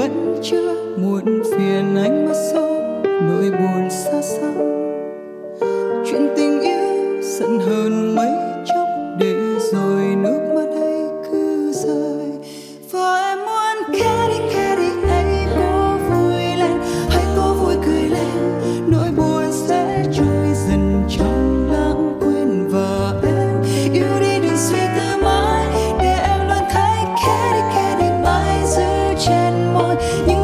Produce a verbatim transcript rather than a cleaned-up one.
vẫn chưa muộn phiền anh mất sâu nỗi buồn xa xăm. Chuyện tình yêu giận hờn mấy chốc để rồi nước mắt ấy cứ rơi. Và em muốn kể đi kể đi hãy cố vui lên, hãy cố vui cười lên, nỗi buồn sẽ trôi dần trong lãng quên. Và em yêu đi đừng suy tư mãi, để em luôn thấy kể đi kể đi mãi giữ trên môi những